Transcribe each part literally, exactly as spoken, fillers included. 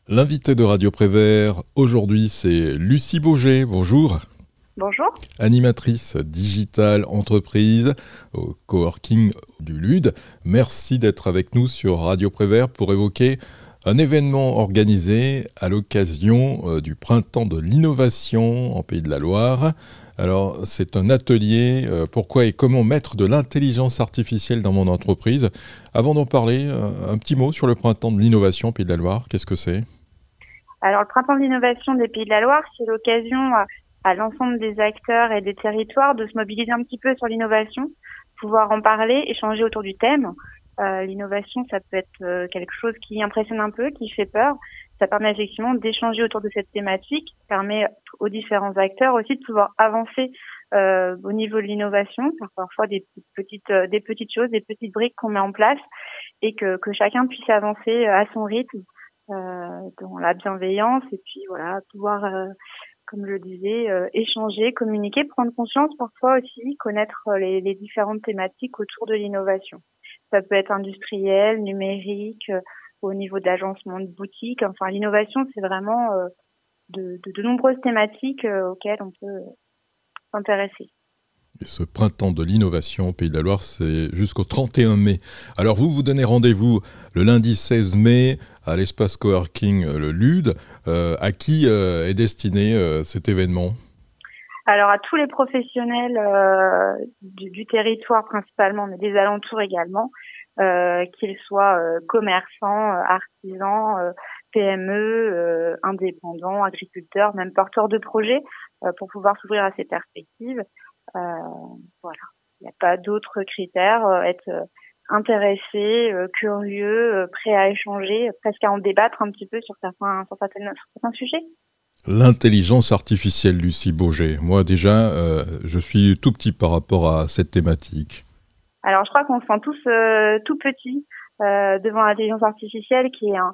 L'invité de Radio Prévert, aujourd'hui, c'est Lucie Bauger. Bonjour. Bonjour. Animatrice digitale entreprise au coworking du Lude. Merci d'être avec nous sur Radio Prévert pour évoquer un événement organisé à l'occasion euh, du printemps de l'innovation en Pays de la Loire. Alors, c'est un atelier euh, pourquoi et comment mettre de l'intelligence artificielle dans mon entreprise. Avant d'en parler, euh, un petit mot sur le printemps de l'innovation en Pays de la Loire. Qu'est-ce que c'est ? Alors, le printemps de l'innovation des Pays de la Loire, c'est l'occasion à, à l'ensemble des acteurs et des territoires de se mobiliser un petit peu sur l'innovation, pouvoir en parler, échanger autour du thème. Euh, l'innovation, ça peut être euh, quelque chose qui impressionne un peu, qui fait peur. Ça permet effectivement d'échanger autour de cette thématique, ça permet aux différents acteurs aussi de pouvoir avancer euh, au niveau de l'innovation, faire parfois des petites, euh, des petites choses, des petites briques qu'on met en place et que, que chacun puisse avancer à son rythme. Euh, dans la bienveillance et puis voilà, pouvoir, euh, comme je le disais, euh, échanger, communiquer, prendre conscience parfois aussi, connaître les, les différentes thématiques autour de l'innovation. Ça peut être industriel, numérique, euh, au niveau d'agencement de boutique. Enfin, l'innovation, c'est vraiment euh, de, de, de nombreuses thématiques euh, auxquelles on peut s'intéresser. Et ce printemps de l'innovation au Pays de la Loire, c'est jusqu'au trente et un mai. Alors vous, vous donnez rendez-vous le lundi seize mai à l'espace coworking Le Lude. Euh, à qui euh, est destiné euh, cet événement ? Alors à tous les professionnels euh, du, du territoire principalement, mais des alentours également, euh, qu'ils soient euh, commerçants, euh, artisans, euh, P M E, euh, indépendants, agriculteurs, même porteurs de projets, euh, pour pouvoir s'ouvrir à ces perspectives. Euh, voilà, il n'y a pas d'autres critères. Euh, être euh, intéressé, euh, curieux, euh, prêt à échanger, presque à en débattre un petit peu sur certains, sur certains, sur certains sujets. L'intelligence artificielle, Lucie Bauger. Moi déjà, euh, je suis tout petit par rapport à cette thématique. Alors je crois qu'on se sent tous euh, tout petits euh, devant l'intelligence artificielle, qui est un,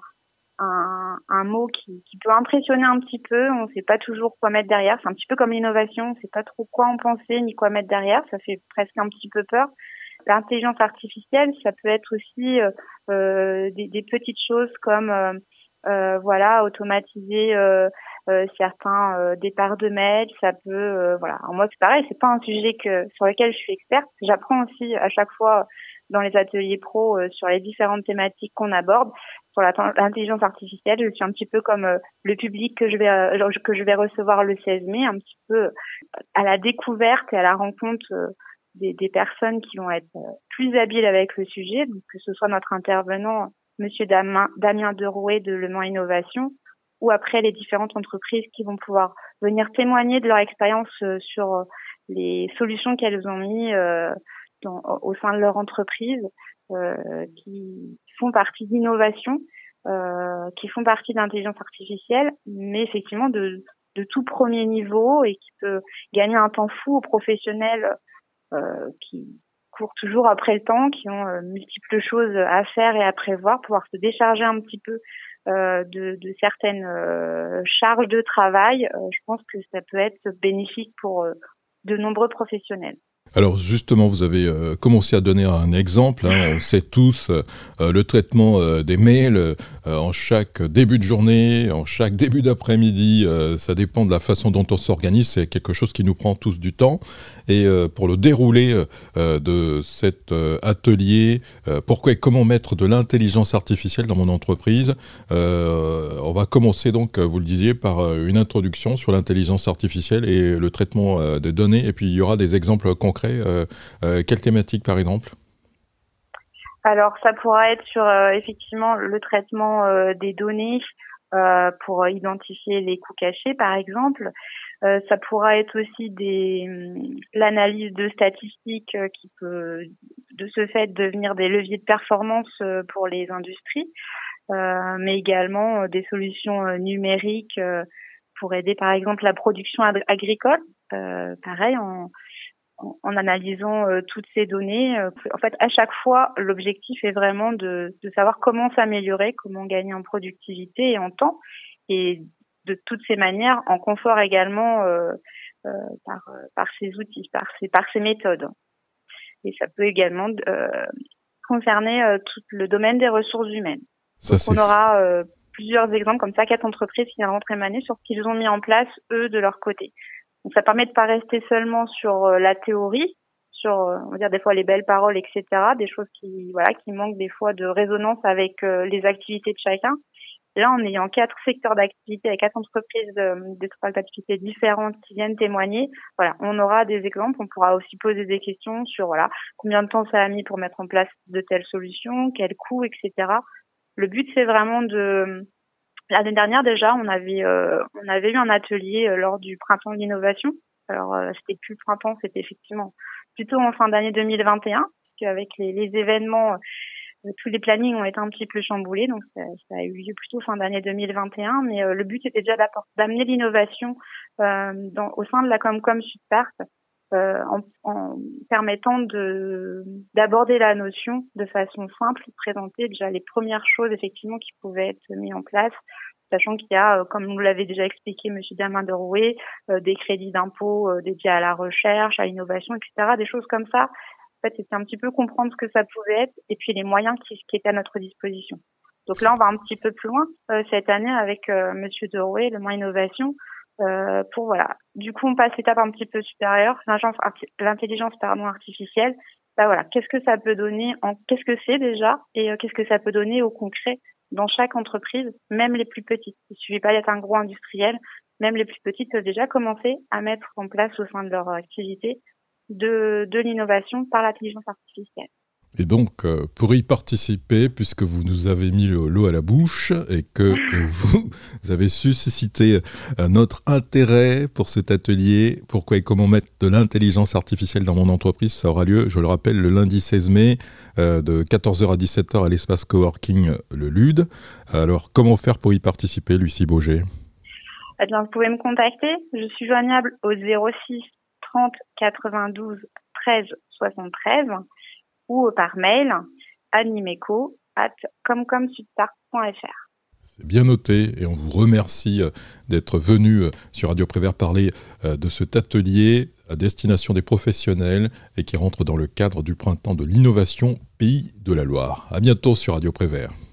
un, un mot qui, qui peut impressionner un petit peu. On ne sait pas toujours quoi mettre derrière. C'est un petit peu comme l'innovation. On ne sait pas trop quoi en penser ni quoi mettre derrière. Ça fait presque un petit peu peur. L'intelligence artificielle, ça peut être aussi euh, euh, des, des petites choses comme euh, euh, voilà, automatiser euh, euh, certains euh, départs de mails. Ça peut euh, voilà. Alors moi c'est pareil, c'est pas un sujet que sur lequel je suis experte. J'apprends aussi à chaque fois dans les ateliers pro euh, sur les différentes thématiques qu'on aborde. Sur la, l'intelligence artificielle, je suis un petit peu comme euh, le public que je vais euh, que je vais recevoir le seize mai, un petit peu à la découverte et à la rencontre euh, des, des personnes qui vont être euh, plus habiles avec le sujet, donc que ce soit notre intervenant, Monsieur Damien, Damien Derouet de Le Mans Innovation, ou après les différentes entreprises qui vont pouvoir venir témoigner de leur expérience euh, sur euh, les solutions qu'elles ont mis euh, dans, au sein de leur entreprise, euh, qui font partie d'innovation, euh, qui font partie d'intelligence artificielle, mais effectivement de, de tout premier niveau et qui peut gagner un temps fou aux professionnels euh, qui courent toujours après le temps, qui ont euh, multiples choses à faire et à prévoir, pouvoir se décharger un petit peu euh, de, de certaines euh, charges de travail. Euh, je pense que ça peut être bénéfique pour euh, de nombreux professionnels. Alors justement, vous avez euh, commencé à donner un exemple. Hein, on sait tous euh, le traitement euh, des mails euh, en chaque début de journée, en chaque début d'après-midi. Euh, ça dépend de la façon dont on s'organise. C'est quelque chose qui nous prend tous du temps. Et euh, pour le déroulé euh, de cet euh, atelier, euh, pourquoi et comment mettre de l'intelligence artificielle dans mon entreprise, euh, on va commencer donc, vous le disiez, par une introduction sur l'intelligence artificielle et le traitement euh, des données. Et puis il y aura des exemples concrets. Euh, euh, quelle thématique par exemple ? Alors ça pourra être sur euh, effectivement le traitement euh, des données euh, pour identifier les coûts cachés par exemple. Euh, ça pourra être aussi des l'analyse de statistiques euh, qui peut de ce fait devenir des leviers de performance euh, pour les industries, euh, mais également euh, des solutions euh, numériques euh, pour aider par exemple la production ag- agricole. Euh, pareil en en analysant euh, toutes ces données. Euh, en fait, à chaque fois, l'objectif est vraiment de, de savoir comment s'améliorer, comment gagner en productivité et en temps, et de toutes ces manières, en confort également euh, euh, par, par ces outils, par ces, par ces méthodes. Et ça peut également euh, concerner euh, tout le domaine des ressources humaines. Ça, Donc, on c'est aura euh, plusieurs exemples comme ça, quatre entreprises qui viendront témoigner sur ce qu'ils ont mis en place, eux, de leur côté. Donc, ça permet de pas rester seulement sur euh, la théorie, sur, euh, on va dire, des fois les belles paroles, et cetera, des choses qui, voilà, qui manquent des fois de résonance avec euh, les activités de chacun. Là, en ayant quatre secteurs d'activité et quatre entreprises de, de trois activités différentes qui viennent témoigner, voilà, on aura des exemples, on pourra aussi poser des questions sur, voilà, combien de temps ça a mis pour mettre en place de telles solutions, quel coût, et cetera. Le but, c'est vraiment de, l'année dernière déjà, on avait, euh, on avait eu un atelier euh, lors du printemps de l'innovation. Alors, euh, c'était plus le printemps, c'était effectivement plutôt en fin d'année deux mille vingt et un, puisque avec les, les événements, euh, tous les plannings ont été un petit peu chamboulés, donc ça, ça a eu lieu plutôt fin d'année deux mille vingt et un, mais euh, le but était déjà d'amener l'innovation euh, dans, au sein de la Comcom Sudpart, euh, en, en permettant de d'aborder la notion de façon simple, de présenter déjà les premières choses effectivement qui pouvaient être mises en place, sachant qu'il y a, comme nous l'avait déjà expliqué Monsieur Damin de Rouet, euh, des crédits d'impôt euh, dédiés à la recherche, à l'innovation, et cetera, des choses comme ça. En fait, c'était un petit peu comprendre ce que ça pouvait être et puis les moyens qui, qui étaient à notre disposition. Donc là, on va un petit peu plus loin euh, cette année avec euh, Monsieur de Rouet, le mois innovation, euh, pour voilà. Du coup, on passe l'étape un petit peu supérieure, l'intelligence pardon artificielle. Bah voilà, qu'est-ce que ça peut donner, en qu'est-ce que c'est déjà et euh, qu'est-ce que ça peut donner au concret dans chaque entreprise, même les plus petites. Il suffit pas d'être un gros industriel, même les plus petites peuvent déjà commencer à mettre en place au sein de leur activité de, de l'innovation par l'intelligence artificielle. Et donc, euh, pour y participer, puisque vous nous avez mis le, l'eau à la bouche et que euh, vous, vous avez suscité euh, notre intérêt pour cet atelier, pourquoi et comment mettre de l'intelligence artificielle dans mon entreprise, ça aura lieu, je le rappelle, le lundi seize mai, euh, de quatorze heures à dix-sept heures à l'espace coworking euh, Le Lude. Alors, comment faire pour y participer, Lucie Bauger ? Eh bien, vous pouvez me contacter. Je suis joignable au zéro six trente quatre-vingt-douze treize soixante-treize ou par mail animeco arobase comcomsudpart point f r. C'est bien noté et on vous remercie d'être venu sur Radio Prévert parler de cet atelier à destination des professionnels et qui rentre dans le cadre du printemps de l'innovation Pays de la Loire. À bientôt sur Radio Prévert.